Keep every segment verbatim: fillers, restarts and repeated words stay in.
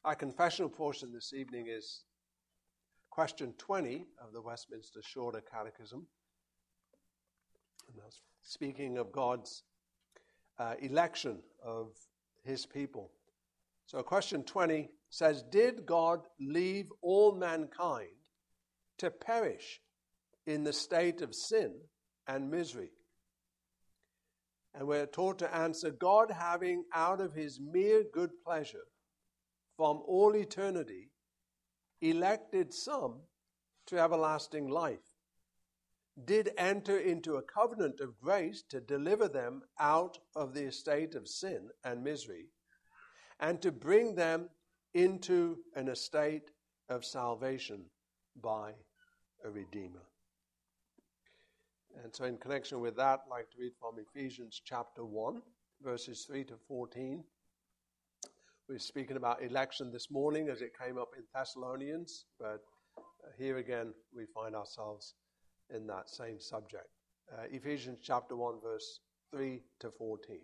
Our confessional portion this evening is question twenty of the Westminster Shorter Catechism. And that's speaking of God's uh, election of his people. So question twenty says, did God leave all mankind to perish in the state of sin and misery? And we're taught to answer, God having out of his mere good pleasure from all eternity elected some to everlasting life, did enter into a covenant of grace to deliver them out of the estate of sin and misery, and to bring them into an estate of salvation by a Redeemer. And so in connection with that, I'd like to read from Ephesians chapter one, verses three to fourteen. We're speaking about election this morning as it came up in Thessalonians, but here again we find ourselves in that same subject. Uh, Ephesians chapter one, verse three to fourteen.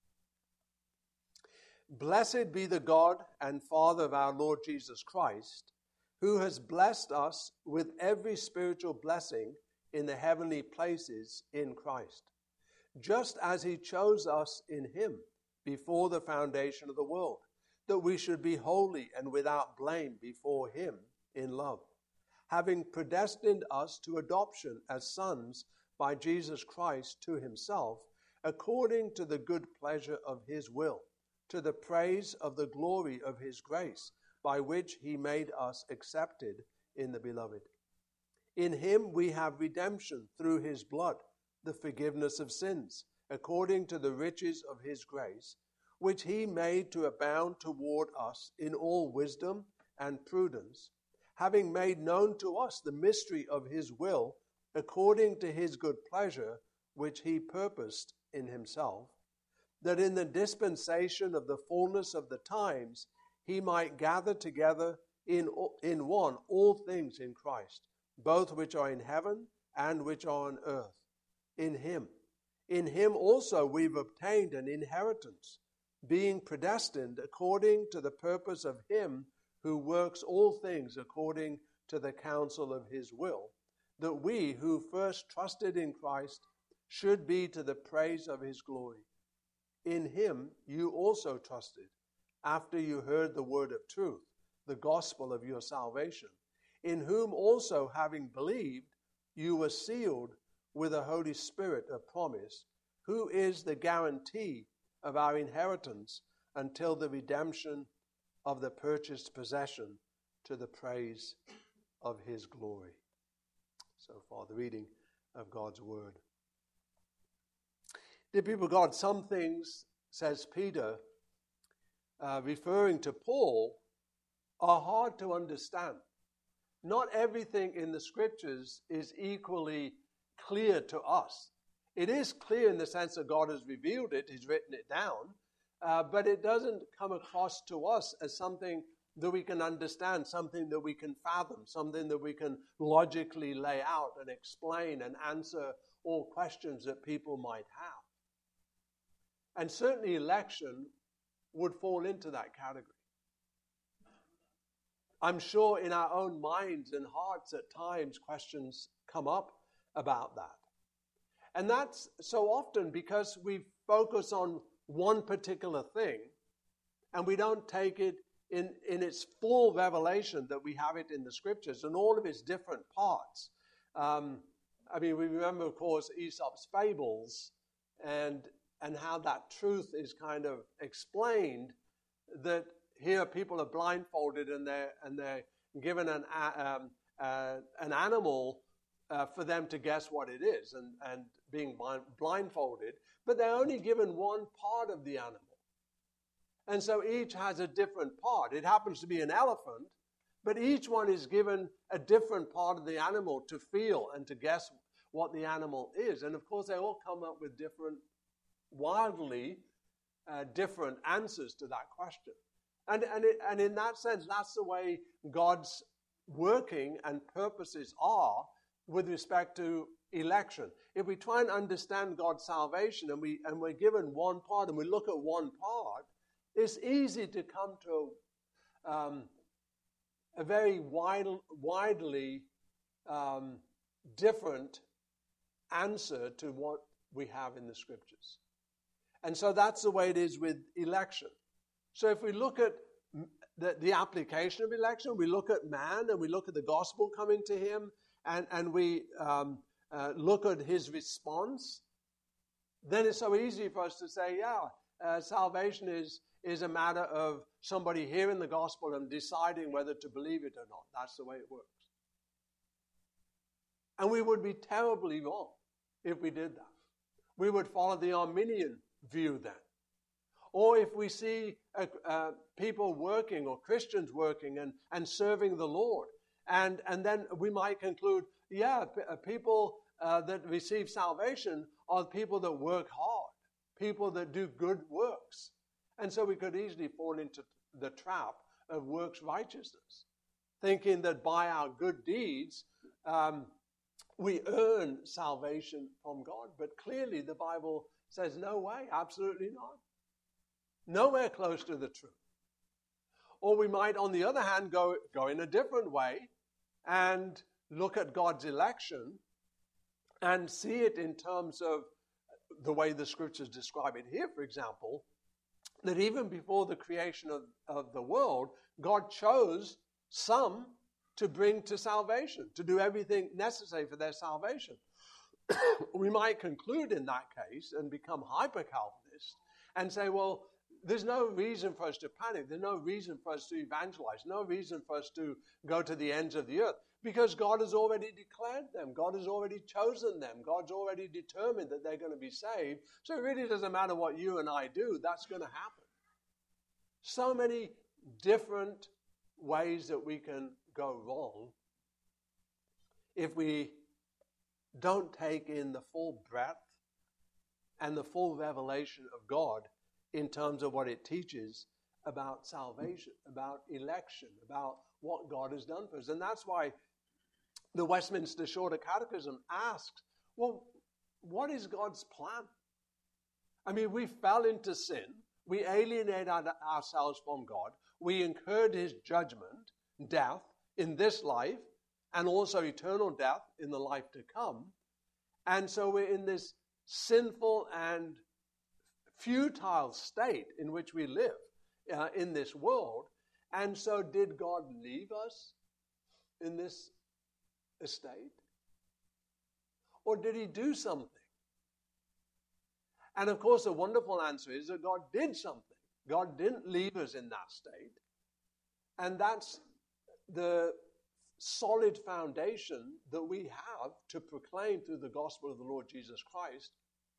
Blessed be the God and Father of our Lord Jesus Christ, who has blessed us with every spiritual blessing in the heavenly places in Christ, just as he chose us in him before the foundation of the world, that we should be holy and without blame before him in love, having predestined us to adoption as sons by Jesus Christ to himself, according to the good pleasure of his will, to the praise of the glory of his grace, by which he made us accepted in the beloved. In him we have redemption through his blood, the forgiveness of sins, according to the riches of his grace, which he made to abound toward us in all wisdom and prudence, having made known to us the mystery of his will, according to his good pleasure, which he purposed in himself, that in the dispensation of the fullness of the times he might gather together in, in one all things in Christ, both which are in heaven and which are on earth, in him. In him also we've obtained an inheritance, being predestined according to the purpose of him who works all things according to the counsel of his will, that we who first trusted in Christ should be to the praise of his glory. In him you also trusted, after you heard the word of truth, the gospel of your salvation, in whom also, having believed, you were sealed with a Holy Spirit of promise, who is the guarantee of our inheritance until the redemption of the purchased possession, to the praise of his glory. So far, the reading of God's word. Dear people of God, some things, says Peter, uh, referring to Paul, are hard to understand. Not everything in the scriptures is equally clear to us. It is clear in the sense that God has revealed it, he's written it down, uh, but it doesn't come across to us as something that we can understand, something that we can fathom, something that we can logically lay out and explain and answer all questions that people might have. And certainly election would fall into that category. I'm sure in our own minds and hearts at times questions come up about that. And that's so often because we focus on one particular thing and we don't take it in, in its full revelation that we have it in the scriptures and all of its different parts. Um, I mean, we remember, of course, Aesop's fables and and how that truth is kind of explained, that here people are blindfolded and they're, and they're given an, um, uh, an animal uh, for them to guess what it is, and, and being blind, blindfolded, but they're only given one part of the animal. And so each has a different part. It happens to be an elephant, but each one is given a different part of the animal to feel and to guess what the animal is. And of course, they all come up with different wildly uh, different answers to that question. And, and, it, and in that sense, that's the way God's working and purposes are with respect to election. If we try and understand God's salvation and, we, and we're given one part and we look at one part, it's easy to come to um, a very wide, widely um, different answer to what we have in the Scriptures. And so that's the way it is with election. So if we look at the, the application of election, we look at man and we look at the gospel coming to him, and, and we um, uh, look at his response, then it's so easy for us to say, yeah, uh, salvation is, is a matter of somebody hearing the gospel and deciding whether to believe it or not. That's the way it works. And we would be terribly wrong if we did that. We would follow the Arminian view then. Or if we see uh, uh, people working or Christians working and, and serving the Lord, and, and then we might conclude, yeah, p- uh, people uh, that receive salvation are people that work hard, people that do good works. And so we could easily fall into the trap of works righteousness, thinking that by our good deeds, um, we earn salvation from God. But clearly the Bible says no way, absolutely not. Nowhere close to the truth. Or we might, on the other hand, go, go in a different way and look at God's election and see it in terms of the way the Scriptures describe it here, for example, that even before the creation of, of the world, God chose some to bring to salvation, to do everything necessary for their salvation. We might conclude in that case and become hyper-Calvinist and say, well, there's no reason for us to panic. There's no reason for us to evangelize. No reason for us to go to the ends of the earth, because God has already declared them. God has already chosen them. God's already determined that they're going to be saved. So it really doesn't matter what you and I do. That's going to happen. So many different ways that we can go wrong if we don't take in the full breadth and the full revelation of God in terms of what it teaches about salvation, about election, about what God has done for us. And that's why the Westminster Shorter Catechism asks, well, what is God's plan? I mean, we fell into sin. We alienated ourselves from God. We incurred his judgment, death, in this life, and also eternal death in the life to come. And so we're in this sinful and futile state in which we live uh, in this world. And so did God leave us in this estate? Or did he do something? And of course, the wonderful answer is that God did something. God didn't leave us in that state. And that's the solid foundation that we have to proclaim through the gospel of the Lord Jesus Christ,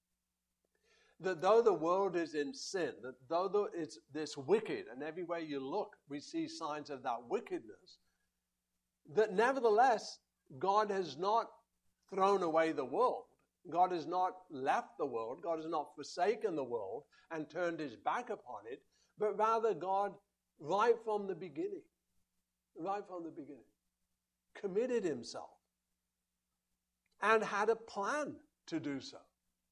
that though the world is in sin, that though it's this wicked, and everywhere you look, we see signs of that wickedness, that nevertheless, God has not thrown away the world. God has not left the world. God has not forsaken the world and turned his back upon it, but rather God, right from the beginning, right from the beginning, committed himself and had a plan to do so,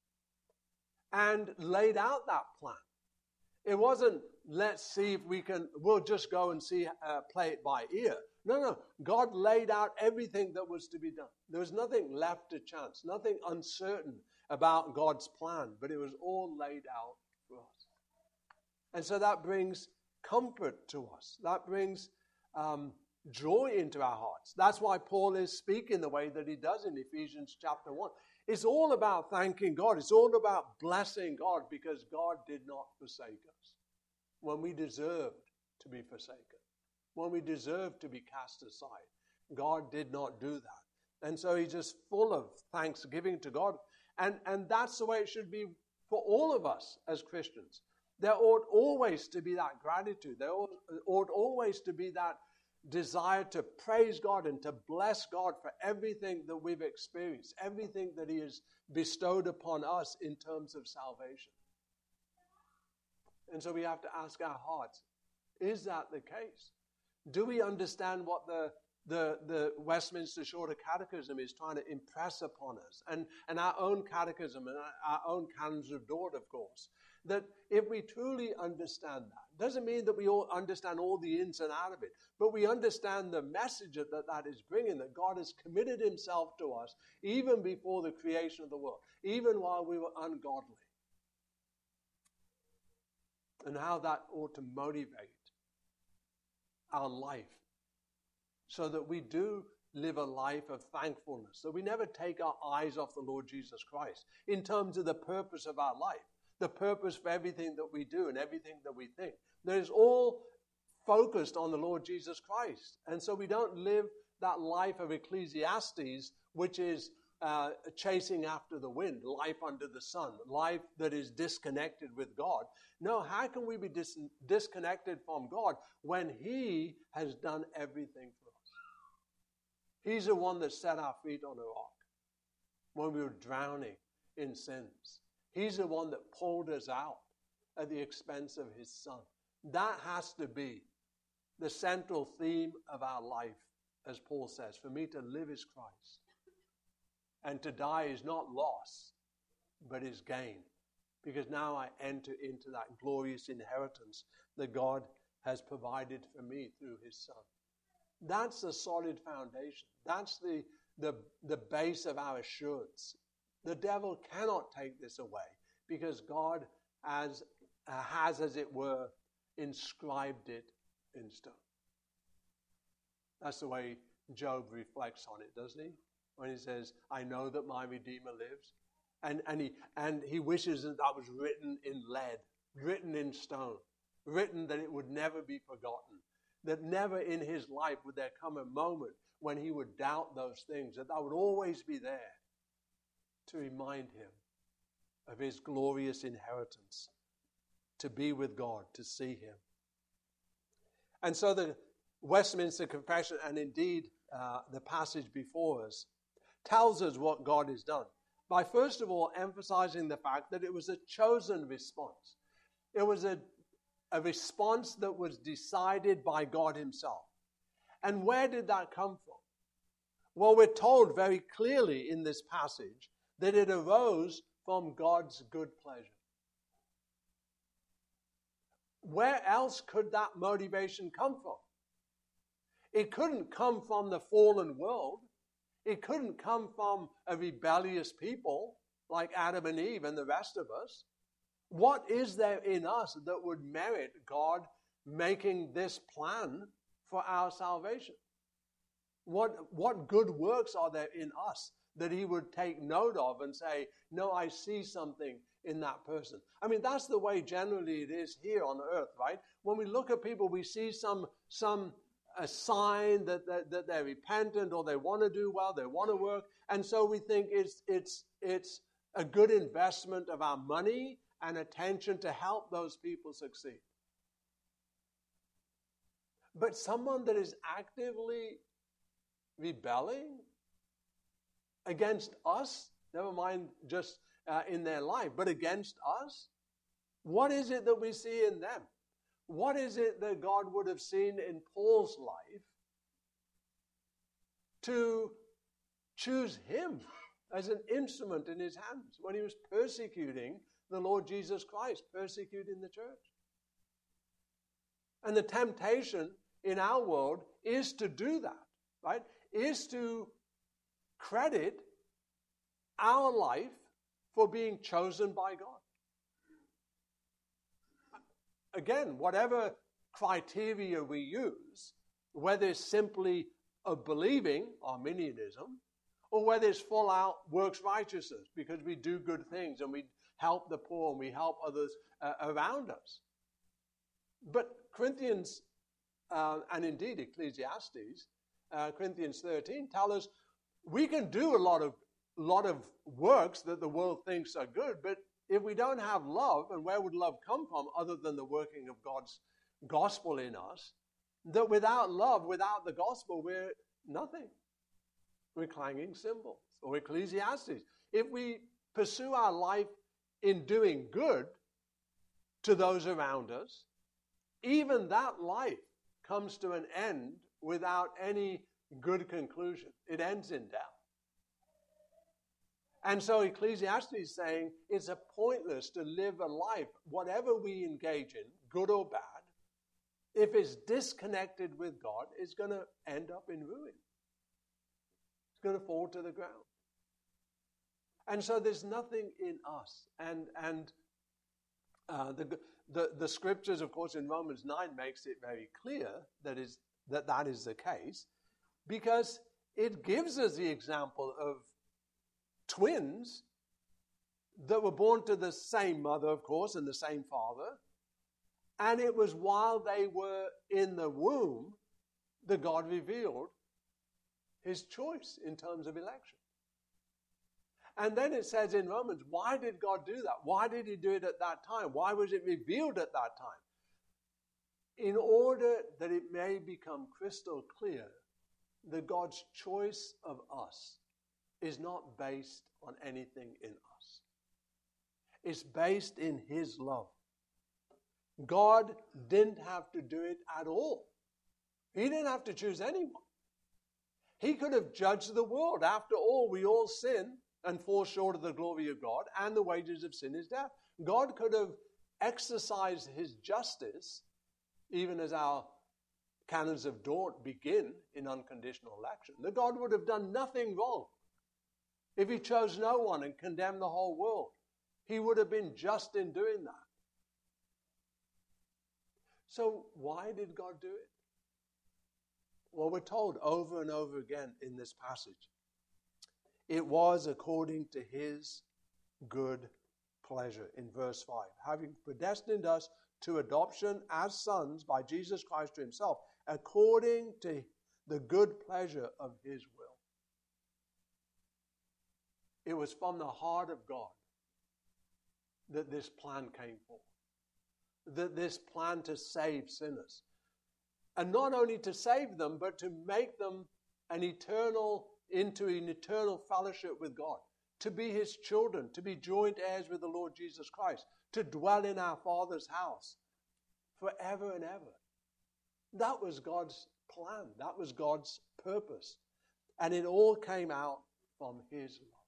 and laid out that plan. It wasn't, let's see if we can, we'll just go and see, uh, play it by ear. No, no. God laid out everything that was to be done. There was nothing left to chance, nothing uncertain about God's plan, but it was all laid out for us. And so that brings comfort to us. That brings um, joy into our hearts. That's why Paul is speaking the way that he does in Ephesians chapter one. It's all about thanking God. It's all about blessing God, because God did not forsake us when we deserved to be forsaken, when we deserved to be cast aside. God did not do that. And so he's just full of thanksgiving to God. And, and that's the way it should be for all of us as Christians. There ought always to be that gratitude. There ought, ought always to be that desire to praise God and to bless God for everything that we've experienced, everything that he has bestowed upon us in terms of salvation. And so we have to ask our hearts, is that the case? Do we understand what the, the, the Westminster Shorter Catechism is trying to impress upon us? And, and our own catechism and our own canons of Dort, of course. That if we truly understand that, doesn't mean that we all understand all the ins and outs of it, but we understand the message that that is bringing, that God has committed himself to us even before the creation of the world, even while we were ungodly. And how that ought to motivate our life so that we do live a life of thankfulness, that we never take our eyes off the Lord Jesus Christ in terms of the purpose of our life, the purpose for everything that we do and everything that we think. That is all focused on the Lord Jesus Christ. And so we don't live that life of Ecclesiastes, which is uh, chasing after the wind, life under the sun, life that is disconnected with God. No, how can we be dis- disconnected from God when he has done everything for us? He's the one that set our feet on a rock when we were drowning in sins. He's the one that pulled us out at the expense of his son. That has to be the central theme of our life, as Paul says. For me to live is Christ, and to die is not loss, but is gain. Because now I enter into that glorious inheritance that God has provided for me through his son. That's the solid foundation. That's the, the, the base of our assurance. The devil cannot take this away because God has, uh, has, as it were, inscribed it in stone. That's the way Job reflects on it, doesn't he? When he says, I know that my Redeemer lives. And, and, he, and he wishes that that was written in lead, written in stone, written that it would never be forgotten, that never in his life would there come a moment when he would doubt those things, that that would always be there to remind him of his glorious inheritance, to be with God, to see him. And so the Westminster Confession, and indeed uh, the passage before us, tells us what God has done by first of all emphasizing the fact that it was a chosen response. It was a, a response that was decided by God himself. And where did that come from? Well, we're told very clearly in this passage that it arose from God's good pleasure. Where else could that motivation come from? It couldn't come from the fallen world. It couldn't come from a rebellious people like Adam and Eve and the rest of us. What is there in us that would merit God making this plan for our salvation? What, what good works are there in us that he would take note of and say, no, I see something in that person? I mean, that's the way generally it is here on earth, right? When we look at people, we see some, some a sign that, that, that they're repentant or they want to do well, they want to work. And so we think it's, it's, it's a good investment of our money and attention to help those people succeed. But someone that is actively rebelling against us, never mind just uh, in their life, but against us, what is it that we see in them? What is it that God would have seen in Paul's life to choose him as an instrument in his hands when he was persecuting the Lord Jesus Christ, persecuting the church? And the temptation in our world is to do that, right? Is to credit our life for being chosen by God. Again, whatever criteria we use, whether it's simply a believing, Arminianism, or whether it's full out works righteousness, because we do good things and we help the poor and we help others uh, around us. But Corinthians, uh, and indeed Ecclesiastes, uh, Corinthians thirteen, tell us we can do a lot of, lot of works that the world thinks are good, but if we don't have love, and where would love come from other than the working of God's gospel in us, that without love, without the gospel, we're nothing. We're clanging cymbals, or Ecclesiastes. If we pursue our life in doing good to those around us, even that life comes to an end without any good conclusion. It ends in death. And so Ecclesiastes is saying it's a pointless to live a life, whatever we engage in, good or bad, if it's disconnected with God, it's going to end up in ruin. It's going to fall to the ground. And so there's nothing in us. And and uh, the, the the scriptures, of course, in Romans nine makes it very clear that is that that is the case, because it gives us the example of twins that were born to the same mother, of course, and the same father. And it was while they were in the womb that God revealed his choice in terms of election. And then it says in Romans, why did God do that? Why did he do it at that time? Why was it revealed at that time? In order that it may become crystal clear that God's choice of us is not based on anything in us. It's based in his love. God didn't have to do it at all. He didn't have to choose anyone. He could have judged the world. After all, we all sin and fall short of the glory of God, and the wages of sin is death. God could have exercised his justice, even as our canons of Dort begin in unconditional election. That God would have done nothing wrong if he chose no one and condemned the whole world. He would have been just in doing that. So why did God do it? Well, we're told over and over again in this passage, it was according to his good pleasure, in verse five, having predestined us to adoption as sons by Jesus Christ to himself, according to the good pleasure of his will. It was from the heart of God that this plan came forth. That this plan to save sinners. And not only to save them, but to make them an eternal, into an eternal fellowship with God. To be his children, to be joint heirs with the Lord Jesus Christ. To dwell in our Father's house forever and ever. That was God's plan. That was God's purpose. And it all came out from his love.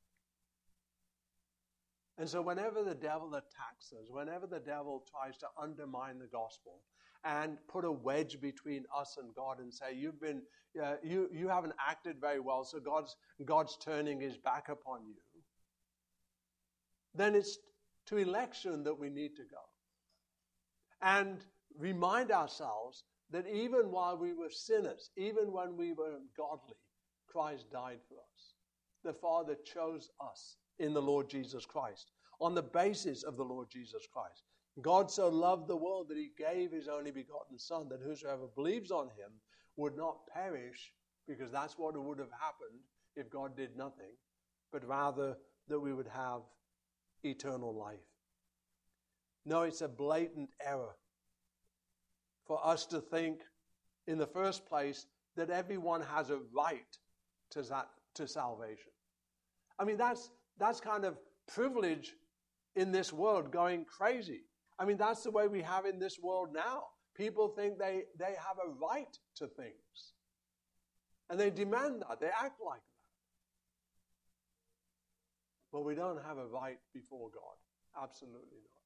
And so whenever the devil attacks us, whenever the devil tries to undermine the gospel and put a wedge between us and God and say, you've been, uh, you, you haven't acted very well, so God's, God's turning his back upon you, then it's to election that we need to go. And remind ourselves that even while we were sinners, even when we were ungodly, Christ died for us. The Father chose us in the Lord Jesus Christ, on the basis of the Lord Jesus Christ. God so loved the world that he gave his only begotten Son, that whosoever believes on him would not perish, because that's what would have happened if God did nothing, but rather that we would have eternal life. No, it's a blatant error for us to think, in the first place, that everyone has a right to, that, to salvation. I mean, that's That's kind of privilege in this world going crazy. I mean, that's the way we have in this world now. People think they, they have a right to things. And they demand that. They act like that. But we don't have a right before God. Absolutely not.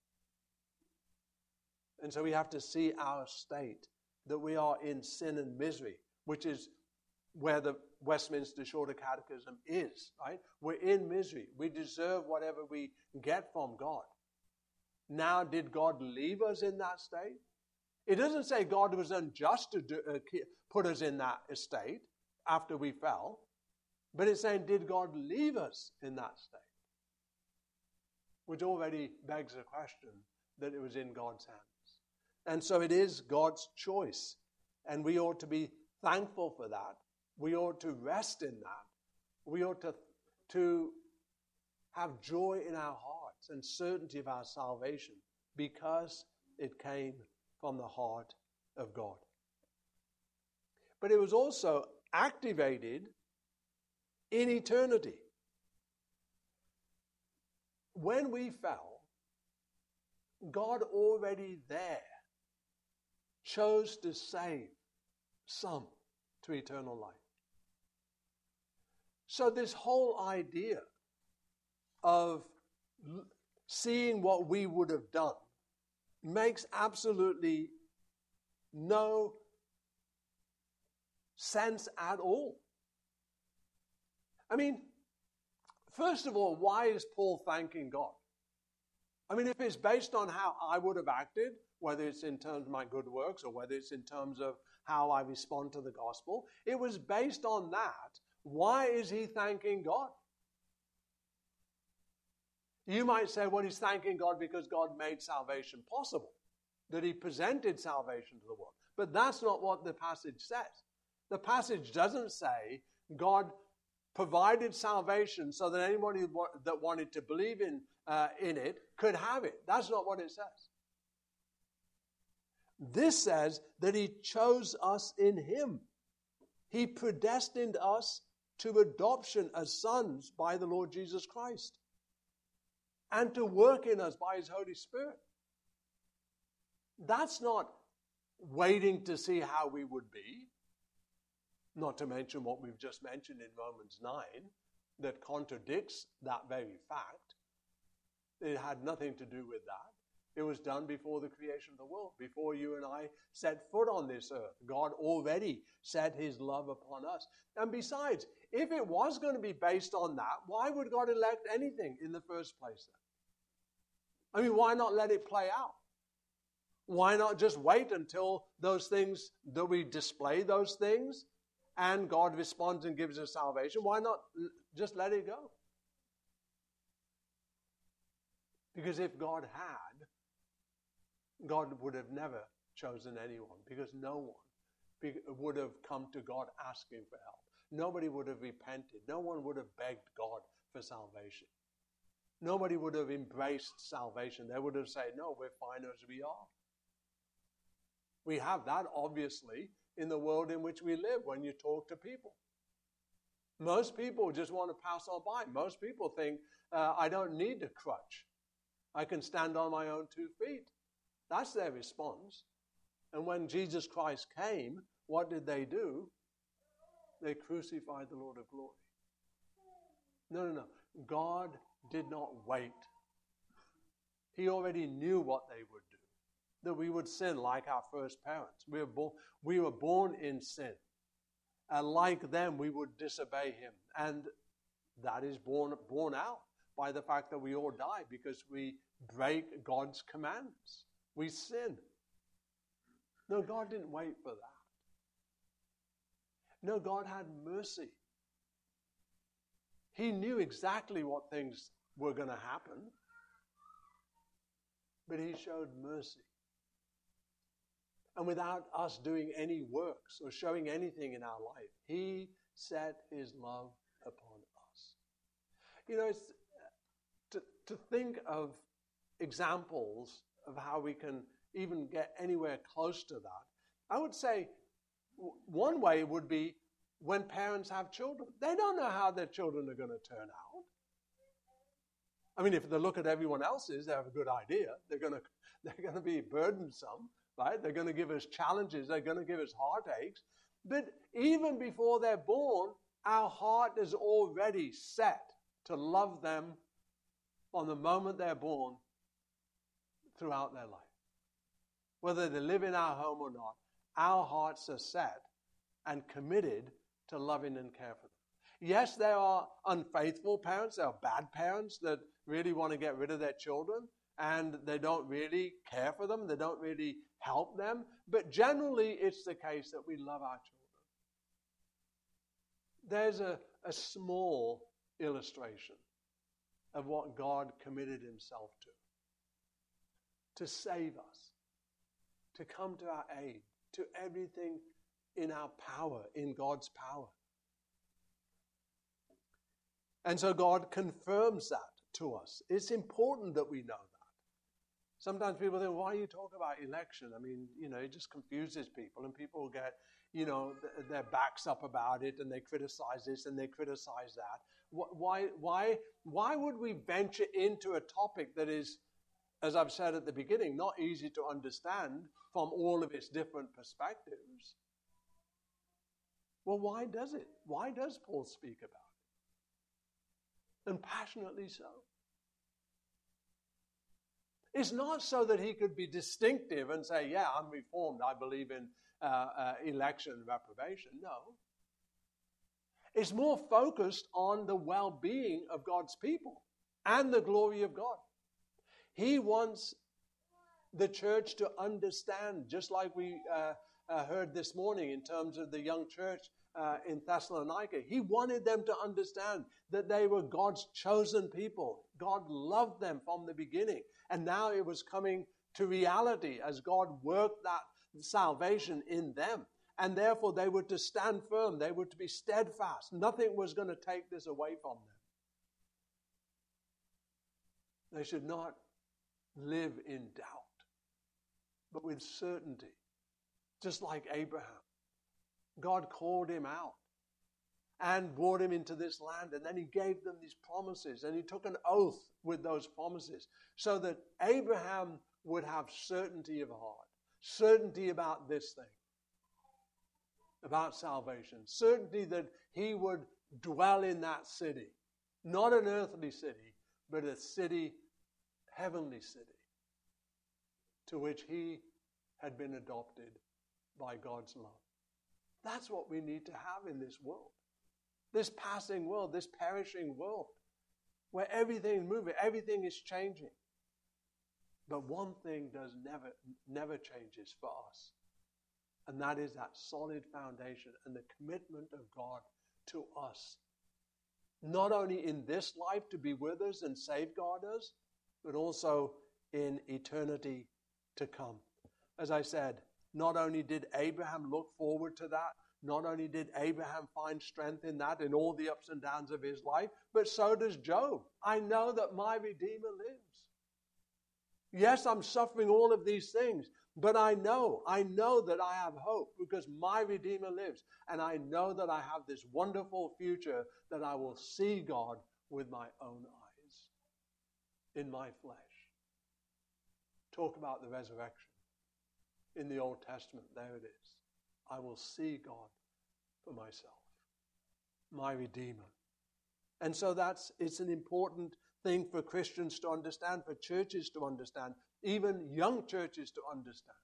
And so we have to see our state, that we are in sin and misery, which is where the Westminster Shorter Catechism is, right? We're in misery. We deserve whatever we get from God. Now, did God leave us in that state? It doesn't say God was unjust to do, uh, put us in that state after we fell, but it's saying, did God leave us in that state? Which already begs the question that it was in God's hands. And so it is God's choice, and we ought to be thankful for that. We ought to rest in that. We ought to, to have joy in our hearts and certainty of our salvation because it came from the heart of God. But it was also activated in eternity. When we fell, God already there chose to save some to eternal life. So this whole idea of l- seeing what we would have done makes absolutely no sense at all. I mean, first of all, why is Paul thanking God? I mean, if it's based on how I would have acted, whether it's in terms of my good works or whether it's in terms of how I respond to the gospel, it was based on that. Why is he thanking God? You might say, well, he's thanking God because God made salvation possible, that he presented salvation to the world. But that's not what the passage says. The passage doesn't say God provided salvation so that anybody that wanted to believe in, uh, in it could have it. That's not what it says. This says that he chose us in him. He predestined us to adoption as sons by the Lord Jesus Christ, and to work in us by his Holy Spirit. That's not waiting to see how we would be, not to mention what we've just mentioned in Romans nine, that contradicts that very fact. It had nothing to do with that. It was done before the creation of the world, before you and I set foot on this earth. God already set his love upon us. And besides, if it was going to be based on that, why would God elect anything in the first place then? I mean, why not let it play out? Why not just wait until those things, that we display those things, and God responds and gives us salvation? Why not just let it go? Because if God had, God would have never chosen anyone, because no one would have come to God asking for help. Nobody would have repented. No one would have begged God for salvation. Nobody would have embraced salvation. They would have said, no, we're fine as we are. We have that, obviously, in the world in which we live when you talk to people. Most people just want to pass on by. Most people think, uh, I don't need a crutch. I can stand on my own two feet. That's their response. And when Jesus Christ came, what did they do? They crucified the Lord of glory. No, no, no. God did not wait. He already knew what they would do. That we would sin like our first parents. We were born, we were born in sin. And like them, we would disobey him. And that is born, born out by the fact that we all die because we break God's commands. We sin. No, God didn't wait for that. No, God had mercy. He knew exactly what things were going to happen, but he showed mercy. And without us doing any works or showing anything in our life, he set his love upon us. You know, it's to, to think of examples of how we can even get anywhere close to that. I would say one way would be when parents have children. They don't know how their children are going to turn out. I mean, if they look at everyone else's, they have a good idea. They're going to, they're going to be burdensome, right? They're going to give us challenges. They're going to give us heartaches. But even before they're born, our heart is already set to love them on the moment they're born throughout their life. Whether they live in our home or not, our hearts are set and committed to loving and care for them. Yes, there are unfaithful parents. There are bad parents that really want to get rid of their children, and they don't really care for them. They don't really help them. But generally, it's the case that we love our children. There's a, a small illustration of what God committed himself to. To save us. To come to our aid. To everything in our power, in God's power. And so God confirms that to us. It's important that we know that. Sometimes people think, why you talk about election? I mean, you know, it just confuses people, and people get, you know, th- their backs up about it, and they criticize this and they criticize that. Why, why, why would we venture into a topic that is, as I've said at the beginning, not easy to understand from all of its different perspectives? Well, why does it? Why does Paul speak about it? And passionately so. It's not so that he could be distinctive and say, yeah, I'm Reformed, I believe in uh, uh, election and reprobation. No. It's more focused on the well-being of God's people and the glory of God. He wants the church to understand, just like we uh, uh, heard this morning in terms of the young church uh, in Thessalonica. He wanted them to understand that they were God's chosen people. God loved them from the beginning. And now it was coming to reality as God worked that salvation in them. And therefore they were to stand firm. They were to be steadfast. Nothing was going to take this away from them. They should not live in doubt, but with certainty. Just like Abraham. God called him out and brought him into this land, and then he gave them these promises, and he took an oath with those promises so that Abraham would have certainty of heart, certainty about this thing, about salvation, certainty that he would dwell in that city, not an earthly city, but a city, heavenly city, to which he had been adopted by God's love. That's what we need to have in this world. This passing world, this perishing world, where everything is moving, everything is changing. But one thing does never, never changes for us. And that is that solid foundation and the commitment of God to us. Not only in this life to be with us and safeguard us, but also in eternity to come. As I said, not only did Abraham look forward to that, not only did Abraham find strength in that in all the ups and downs of his life, but so does Job. I know that my Redeemer lives. Yes, I'm suffering all of these things, but I know, I know that I have hope because my Redeemer lives. And I know that I have this wonderful future that I will see God with my own eyes, in my flesh. Talk about the resurrection. In the Old Testament, there it is. I will see God for myself, my Redeemer. And so that's, it's an important thing for Christians to understand, for churches to understand, even young churches to understand,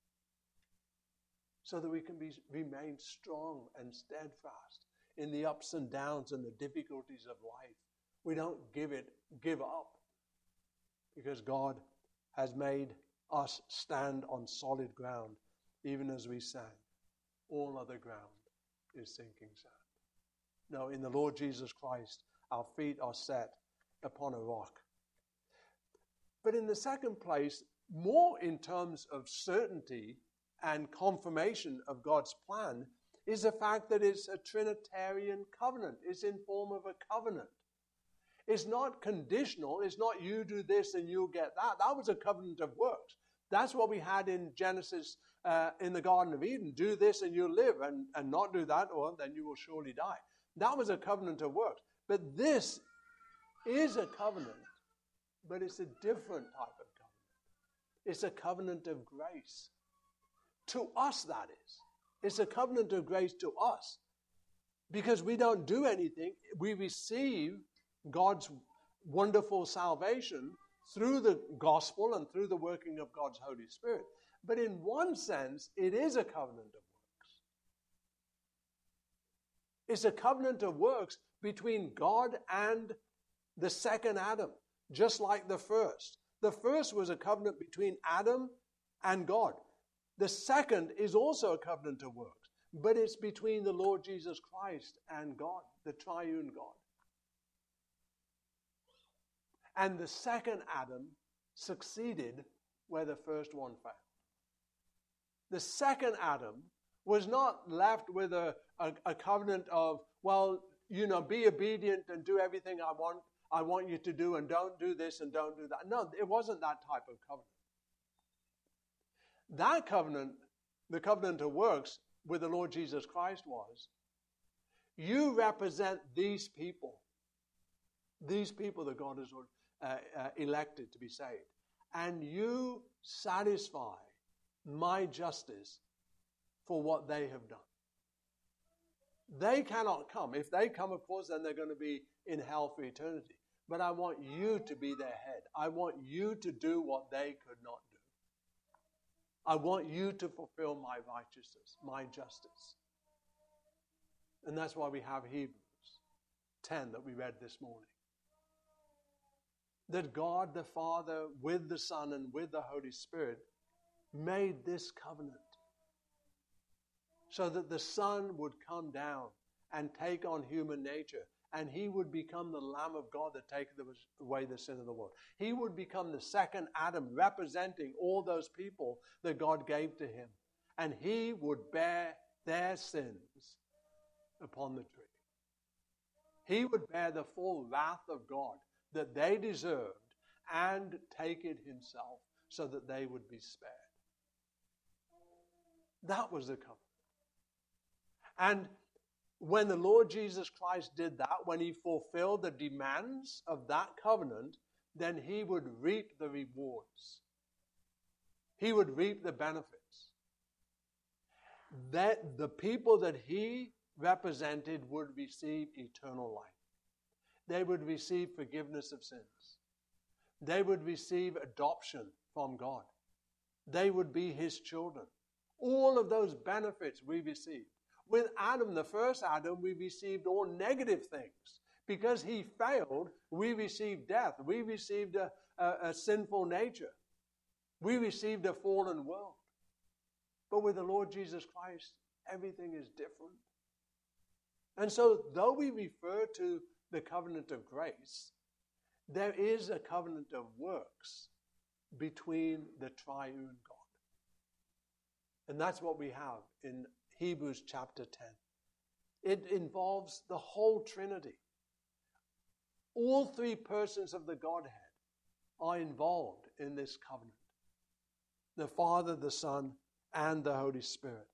so that we can be, remain strong and steadfast in the ups and downs and the difficulties of life. We don't give it, give up, because God has made us stand on solid ground, even as we sang. All other ground is sinking sand. No, in the Lord Jesus Christ, our feet are set upon a rock. But in the second place, more in terms of certainty and confirmation of God's plan, is the fact that it's a Trinitarian covenant. It's in form of a covenant. It's not conditional. It's not you do this and you'll get that. That was a covenant of works. That's what we had in Genesis, uh, in the Garden of Eden. Do this and you'll live, and, and not do that, or then you will surely die. That was a covenant of works. But this is a covenant, but it's a different type of covenant. It's a covenant of grace. To us, that is. It's a covenant of grace to us. Because we don't do anything. We receive God's wonderful salvation through the gospel and through the working of God's Holy Spirit. But in one sense, it is a covenant of works. It's a covenant of works between God and the second Adam, just like the first. The first was a covenant between Adam and God. The second is also a covenant of works, but it's between the Lord Jesus Christ and God, the triune God. And the second Adam succeeded where the first one failed. The second Adam was not left with a, a, a covenant of, well, you know, be obedient and do everything I want, I want you to do, and don't do this and don't do that. No, it wasn't that type of covenant. That covenant, the covenant of works with the Lord Jesus Christ, was, you represent these people, these people that God has uh, uh, elected to be saved, and you satisfy my justice for what they have done. They cannot come. If they come, of course, then they're going to be in hell for eternity. but I want you to be their head. I want you to do what they could not do. I want you to fulfill my righteousness, my justice. And that's why we have Hebrews ten that we read this morning. That God the Father with the Son and with the Holy Spirit made this covenant so that the Son would come down and take on human nature, and he would become the Lamb of God that taketh away the sin of the world. He would become the second Adam, representing all those people that God gave to him, and he would bear their sins upon the tree. He would bear the full wrath of God that they deserved and take it himself so that they would be spared. That was the covenant. And when the Lord Jesus Christ did that, when he fulfilled the demands of that covenant, then he would reap the rewards. He would reap the benefits. That the people that he represented would receive eternal life. They would receive forgiveness of sins. They would receive adoption from God. They would be his children. All of those benefits we received. With Adam, the first Adam, we received all negative things. Because he failed, we received death. We received a, a, a sinful nature. We received a fallen world. But with the Lord Jesus Christ, everything is different. And so, though we refer to the covenant of grace, there is a covenant of works between the triune God. And that's what we have in Hebrews chapter ten. It involves the whole Trinity. All three persons of the Godhead are involved in this covenant. The Father, the Son, and the Holy Spirit.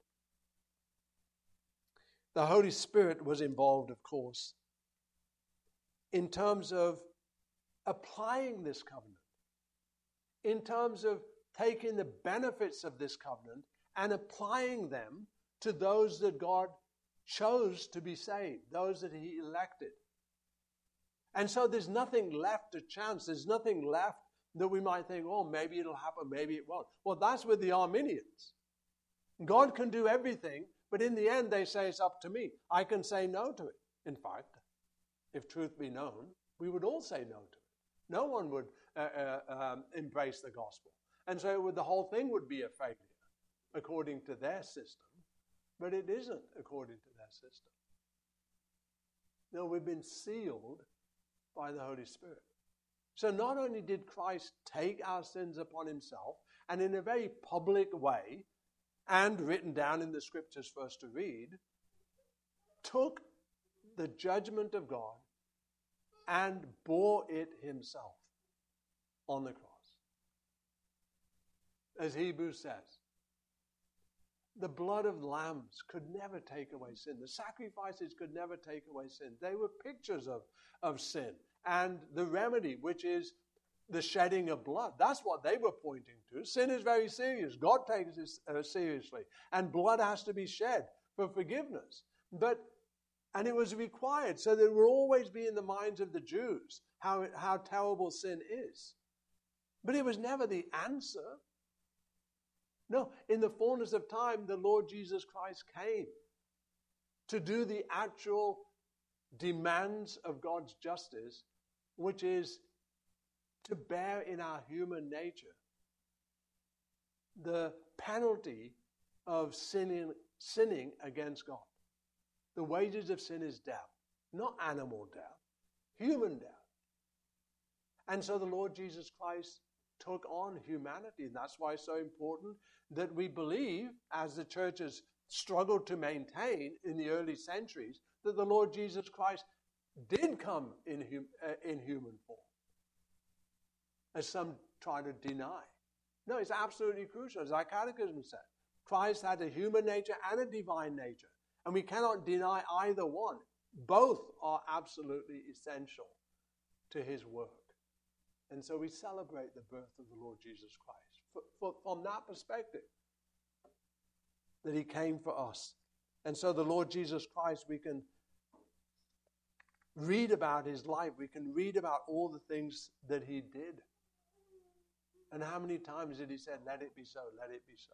The Holy Spirit was involved, of course, in terms of applying this covenant, in terms of taking the benefits of this covenant and applying them to those that God chose to be saved, those that he elected. And so there's nothing left to chance. There's nothing left that we might think, oh, maybe it'll happen, maybe it won't. Well, that's with the Arminians. God can do everything, but in the end they say it's up to me. I can say no to it. In fact, if truth be known, we would all say no to it. No one would uh, uh, um, embrace the gospel. And so would, the whole thing would be a failure according to their system. But it isn't according to their system. No, we've been sealed by the Holy Spirit. So not only did Christ take our sins upon himself, and in a very public way, and written down in the scriptures for us to read, took the judgment of God and bore it himself on the cross. As Hebrews says, the blood of lambs could never take away sin. The sacrifices could never take away sin. They were pictures of, of sin. And the remedy, which is the shedding of blood, that's what they were pointing to. Sin is very serious. God takes this uh, seriously. And blood has to be shed for forgiveness. But, and it was required so that it will always be in the minds of the Jews how, it, how terrible sin is. But it was never the answer. No, in the fullness of time, the Lord Jesus Christ came to do the actual demands of God's justice, which is to bear in our human nature the penalty of sinning, sinning against God. The wages of sin is death, not animal death, human death. And so the Lord Jesus Christ took on humanity. And that's why it's so important that we believe, as the church has struggled to maintain in the early centuries, that the Lord Jesus Christ did come in, hum, uh, in human form, as some try to deny. No, it's absolutely crucial. As our catechism said, Christ had a human nature and a divine nature, and we cannot deny either one. Both are absolutely essential to his work. And so we celebrate the birth of the Lord Jesus Christ for, for, from that perspective, that he came for us. And so the Lord Jesus Christ, we can read about his life. We can read about all the things that he did. And how many times did he say, let it be so, let it be so?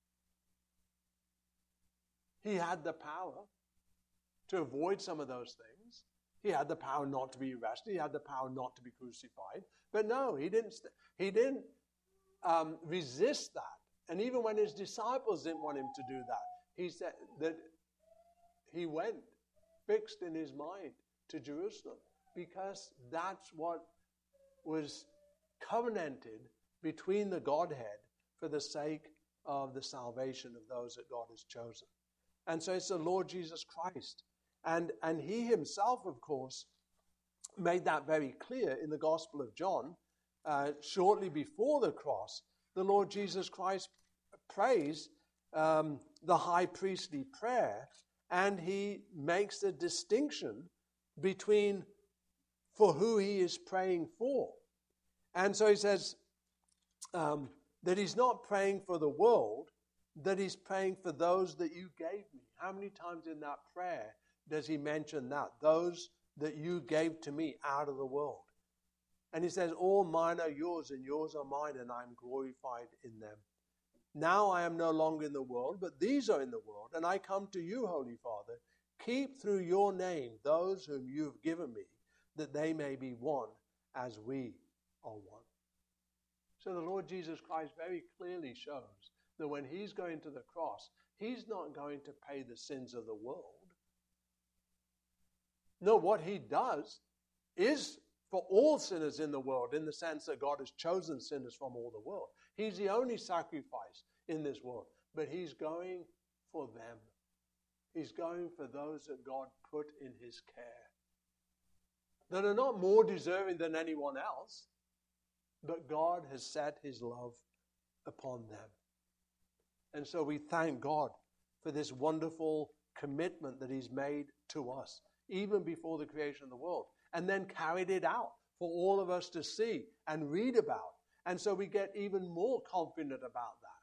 He had the power to avoid some of those things. He had the power not to be arrested. He had the power not to be crucified. But no, he didn't, he didn't um, resist that. And even when his disciples didn't want him to do that, he said that he went, fixed in his mind, to Jerusalem, because that's what was covenanted between the Godhead for the sake of the salvation of those that God has chosen. And so it's the Lord Jesus Christ. And, and he himself, of course, made that very clear in the Gospel of John. Uh, shortly before the cross, the Lord Jesus Christ prays um, the high priestly prayer, and he makes a distinction between for who he is praying for. And so he says um, that he's not praying for the world, that he's praying for those that you gave me. How many times in that prayer does he mention that? Those that you gave to me out of the world. And he says, all mine are yours and yours are mine, and I am glorified in them. Now I am no longer in the world, but these are in the world, and I come to you, Holy Father. Keep through your name those whom you have given me, that they may be one as we are one. So the Lord Jesus Christ very clearly shows that when he's going to the cross, he's not going to pay the sins of the world. No, what he does is for all sinners in the world, in the sense that God has chosen sinners from all the world. He's the only sacrifice in this world, but he's going for them. He's going for those that God put in his care, that are not more deserving than anyone else, but God has set his love upon them. And so we thank God for this wonderful commitment that he's made to us, even before the creation of the world, and then carried it out for all of us to see and read about. And so we get even more confident about that,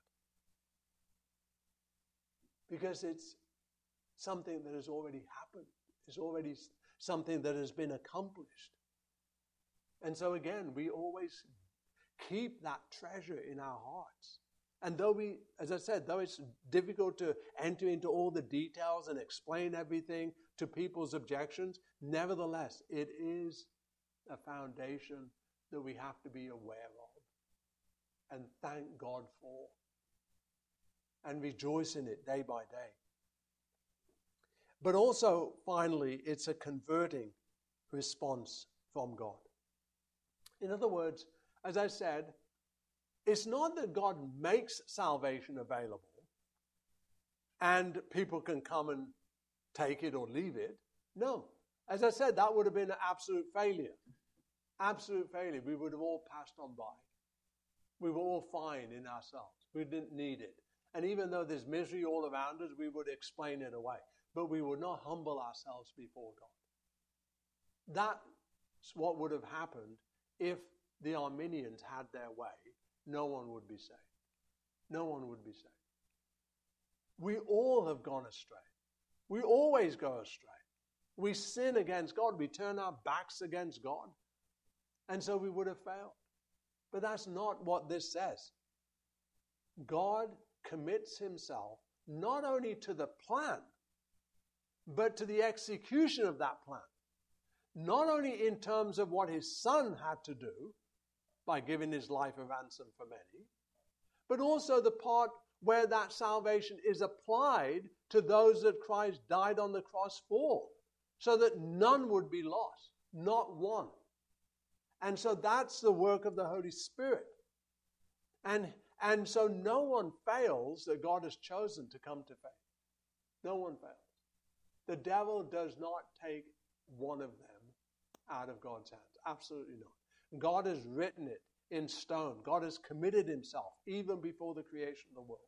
because it's something that has already happened. It's already something that has been accomplished. And so again, we always keep that treasure in our hearts. And though we, as I said, though it's difficult to enter into all the details and explain everything to people's objections, nevertheless, it is a foundation that we have to be aware of and thank God for and rejoice in it day by day. But also, finally, it's a converting response from God. In other words, as I said, it's not that God makes salvation available and people can come and take it or leave it. No. As I said, that would have been an absolute failure. Absolute failure. We would have all passed on by. We were all fine in ourselves. We didn't need it. And even though there's misery all around us, we would explain it away. But we would not humble ourselves before God. That's what would have happened if the Arminians had their way. No one would be saved. No one would be saved. We all have gone astray. We always go astray. We sin against God. We turn our backs against God. And so we would have failed. But that's not what this says. God commits himself not only to the plan, but to the execution of that plan. Not only in terms of what his Son had to do by giving his life a ransom for many, but also the part where that salvation is applied to those that Christ died on the cross for, so that none would be lost, not one. And so that's the work of the Holy Spirit. And, and so no one fails that God has chosen to come to faith. No one fails. The devil does not take one of them out of God's hands. Absolutely not. God has written it in stone. God has committed himself even before the creation of the world.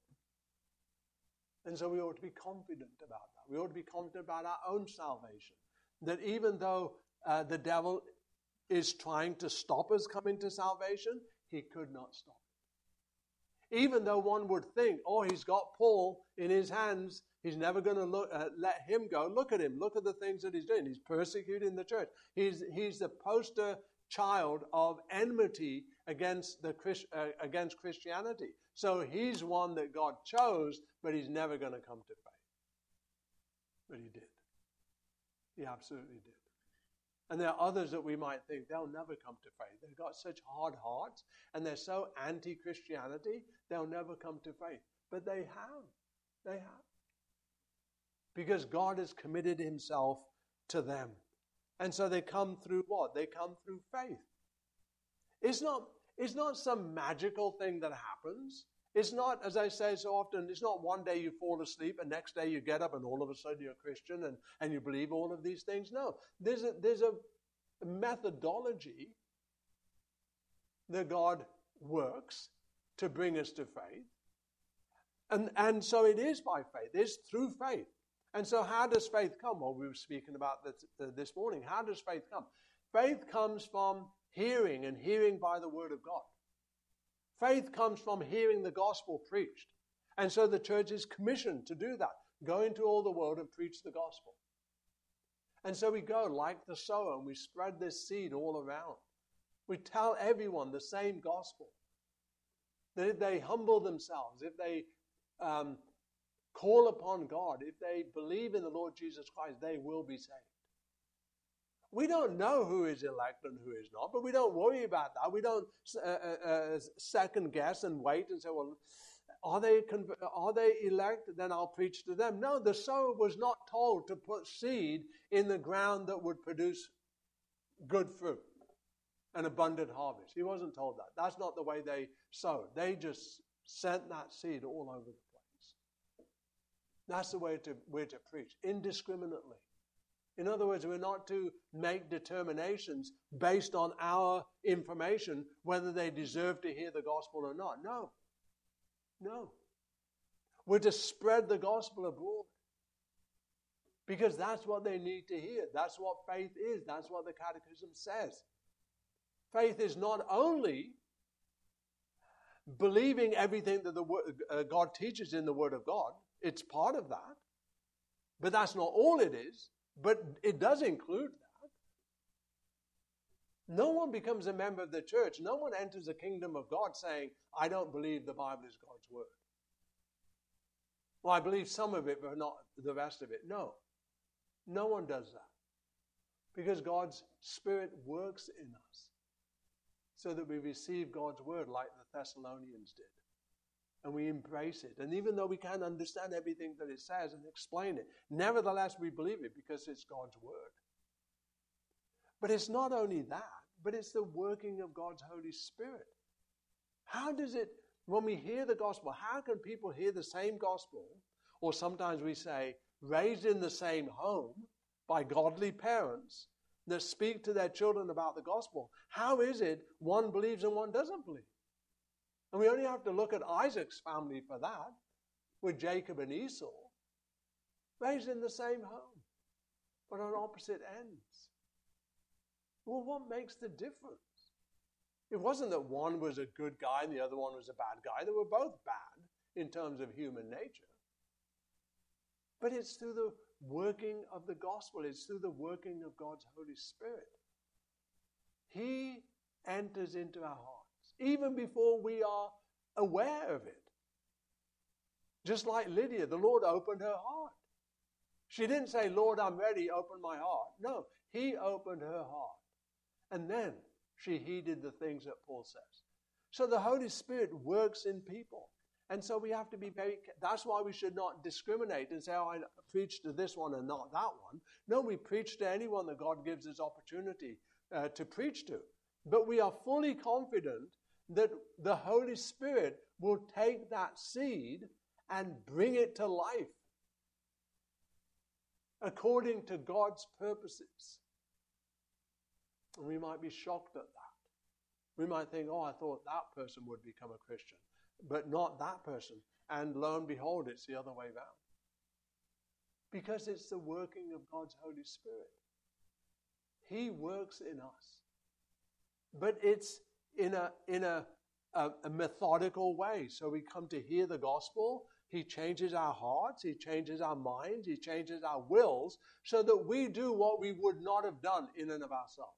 And so we ought to be confident about that. We ought to be confident about our own salvation. That even though uh, the devil is trying to stop us coming to salvation, he could not stop it. Even though one would think, oh, he's got Paul in his hands, He's never going to look, uh, let him go. Look at him. Look at the things that he's doing. He's persecuting the church. He's, he's the poster child of enmity against, the Christ, uh, against Christianity. So he's one that God chose, but he's never going to come to faith. But he did. He absolutely did. And there are others that we might think they'll never come to faith. They've got such hard hearts and they're so anti-Christianity, they'll never come to faith. But they have. They have. Because God has committed himself to them. And so they come through what? They come through faith. It's not, it's not some magical thing that happens. It's not, as I say so often, it's not one day you fall asleep and next day you get up and all of a sudden you're a Christian and, and you believe all of these things. No, there's a, there's a methodology that God works to bring us to faith. And, and so it is by faith. It's through faith. And so how does faith come? Well, we were speaking about this, uh, this morning. How does faith come? Faith comes from hearing, and hearing by the word of God. Faith comes from hearing the gospel preached. And so the church is commissioned to do that. Go into all the world and preach the gospel. And so we go like the sower and we spread this seed all around. We tell everyone the same gospel. That if they humble themselves, if they um, call upon God, if they believe in the Lord Jesus Christ, they will be saved. We don't know who is elect and who is not, but we don't worry about that. We don't uh, uh, second guess and wait and say, well, are they, conv- are they elect? Then I'll preach to them. No, the sower was not told to put seed in the ground that would produce good fruit, an abundant harvest. He wasn't told that. That's not the way they sowed. They just sent that seed all over the place. That's the way to, we're to preach, indiscriminately. In other words, we're not to make determinations based on our information whether they deserve to hear the gospel or not. No. No. We're to spread the gospel abroad. Because that's what they need to hear. That's what faith is. That's what the Catechism says. Faith is not only believing everything that the word, uh, God teaches in the Word of God. It's part of that. But that's not all it is. But it does include that. No one becomes a member of the church. No one enters the kingdom of God saying, I don't believe the Bible is God's word. Well, I believe some of it, but not the rest of it. No. No one does that. Because God's Spirit works in us so that we receive God's word like the Thessalonians did. And we embrace it. And even though we can't understand everything that it says and explain it, nevertheless we believe it because it's God's word. But it's not only that, but it's the working of God's Holy Spirit. How does it, when we hear the gospel, how can people hear the same gospel, or sometimes we say, raised in the same home by godly parents that speak to their children about the gospel? How is it one believes and one doesn't believe? And we only have to look at Isaac's family for that, with Jacob and Esau, raised in the same home, but on opposite ends. Well, what makes the difference? It wasn't that one was a good guy and the other one was a bad guy. They were both bad in terms of human nature. But it's through the working of the gospel. It's through the working of God's Holy Spirit. He enters into our hearts even before we are aware of it. Just like Lydia, the Lord opened her heart. She didn't say, Lord, I'm ready, open my heart. No, he opened her heart. And then she heeded the things that Paul says. So the Holy Spirit works in people. And so we have to be very, that's why we should not discriminate and say, oh, I preach to this one and not that one. No, we preach to anyone that God gives us opportunity uh, to preach to. But we are fully confident that the Holy Spirit will take that seed and bring it to life according to God's purposes. And we might be shocked at that. We might think, oh, I thought that person would become a Christian, but not that person. And lo and behold, it's the other way around. Because it's the working of God's Holy Spirit. He works in us. But it's in a in a, a, a methodical way. So we come to hear the gospel, He changes our hearts, He changes our minds, He changes our wills, so that we do what we would not have done in and of ourselves.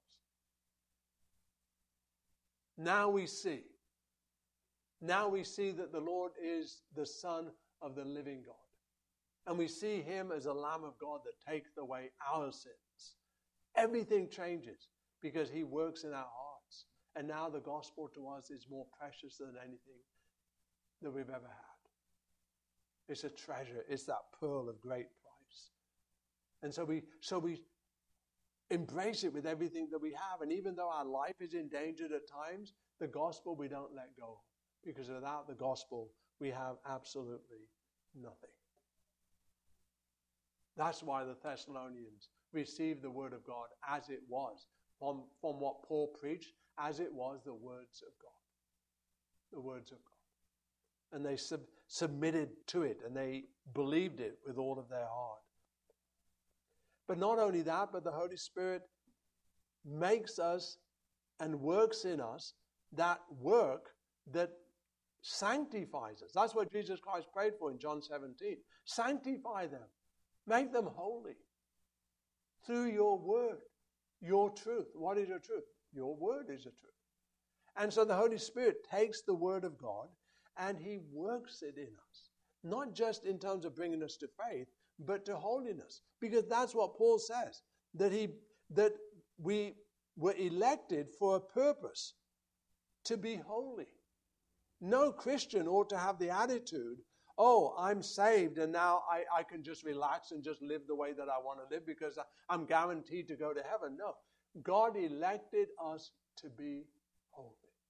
Now we see. Now we see that the Lord is the Son of the living God. And we see Him as a Lamb of God that takes away our sins. Everything changes because He works in our hearts. And now the gospel to us is more precious than anything that we've ever had. It's a treasure. It's that pearl of great price. And so we, so we embrace it with everything that we have. And even though our life is endangered at times, the gospel we don't let go. Because without the gospel, we have absolutely nothing. That's why the Thessalonians received the word of God as it was, from, from what Paul preached, as it was the words of God. The words of God. And they sub- submitted to it, and they believed it with all of their heart. But not only that, but the Holy Spirit makes us and works in us that work that sanctifies us. That's what Jesus Christ prayed for in John seventeen. Sanctify them. Make them holy. Through your word, your truth. What is your truth? Your word is the truth. And so the Holy Spirit takes the word of God and He works it in us. Not just in terms of bringing us to faith, but to holiness. Because that's what Paul says. That he, that we were elected for a purpose. To be holy. No Christian ought to have the attitude, oh, I'm saved and now I, I can just relax and just live the way that I want to live because I'm guaranteed to go to heaven. No. God elected us to be holy.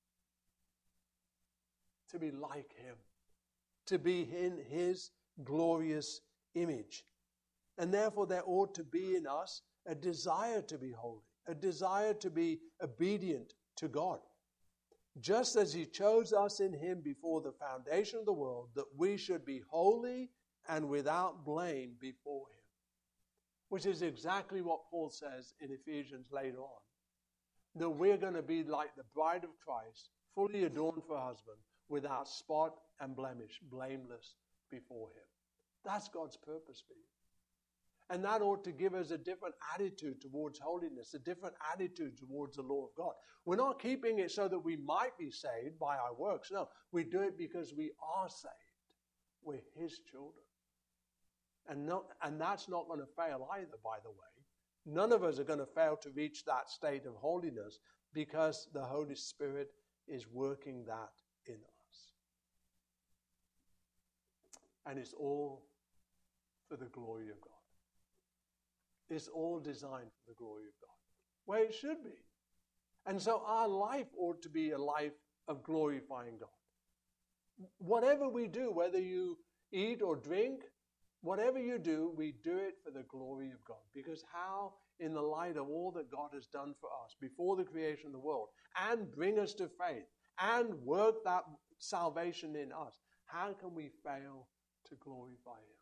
To be like Him. To be in His glorious image. And therefore there ought to be in us a desire to be holy. A desire to be obedient to God. Just as He chose us in Him before the foundation of the world, that we should be holy and without blame before Him. Which is exactly what Paul says in Ephesians later on. That we're going to be like the bride of Christ, fully adorned for a husband, without spot and blemish, blameless before Him. That's God's purpose for you. And that ought to give us a different attitude towards holiness, a different attitude towards the law of God. We're not keeping it so that we might be saved by our works. No, we do it because we are saved. We're His children. And, not, and that's not going to fail either, by the way. None of us are going to fail to reach that state of holiness because the Holy Spirit is working that in us. And it's all for the glory of God. It's all designed for the glory of God. Where it should be. And so our life ought to be a life of glorifying God. Whatever we do, whether you eat or drink, whatever you do, we do it for the glory of God. Because how, in the light of all that God has done for us before the creation of the world, and bring us to faith, and work that salvation in us, how can we fail to glorify Him?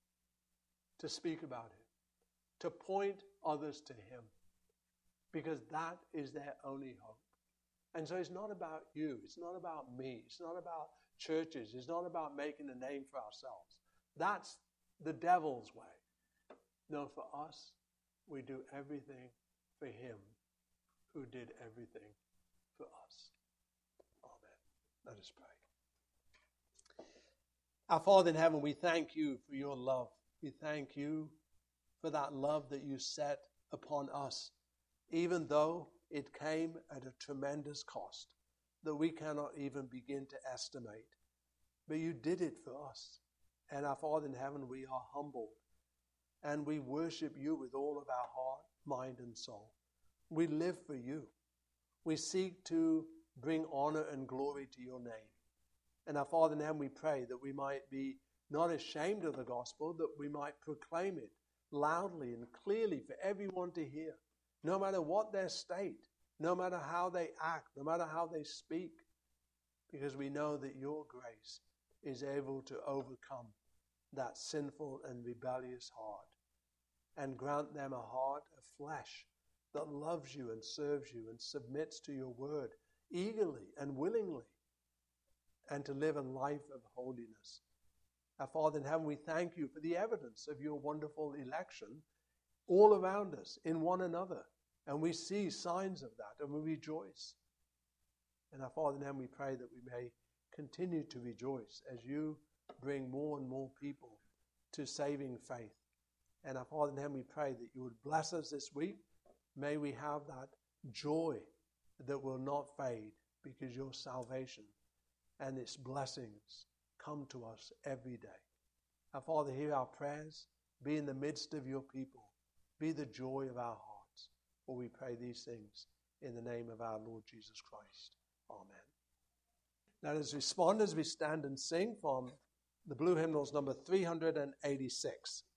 To speak about Him? To point others to Him. Because that is their only hope. And so it's not about you. It's not about me. It's not about churches. It's not about making a name for ourselves. That's the devil's way. No, for us, we do everything for Him who did everything for us. Amen. Let us pray. Our Father in heaven, we thank You for Your love. We thank You for that love that You set upon us, even though it came at a tremendous cost that we cannot even begin to estimate. But You did it for us. And our Father in heaven, we are humbled. And we worship You with all of our heart, mind, and soul. We live for You. We seek to bring honor and glory to Your name. And our Father in heaven, we pray that we might be not ashamed of the gospel, that we might proclaim it loudly and clearly for everyone to hear, no matter what their state, no matter how they act, no matter how they speak, because we know that Your grace is able to overcome that sinful and rebellious heart and grant them a heart of flesh that loves You and serves You and submits to Your word eagerly and willingly, and to live a life of holiness. Our Father in heaven, we thank you for the evidence of your wonderful election all around us, in one another. And we see signs of that, and we rejoice. And our Father in heaven, we pray that we may continue to rejoice as you bring more and more people to saving faith. And our Father in heaven, we pray that you would bless us this week. May we have that joy that will not fade, because your salvation and its blessings come to us every day. Our Father, hear our prayers. Be in the midst of your people. Be the joy of our hearts. For we pray these things in the name of our Lord Jesus Christ. Amen. Let us respond as we stand and sing from the Blue Hymnals number three hundred eighty-six.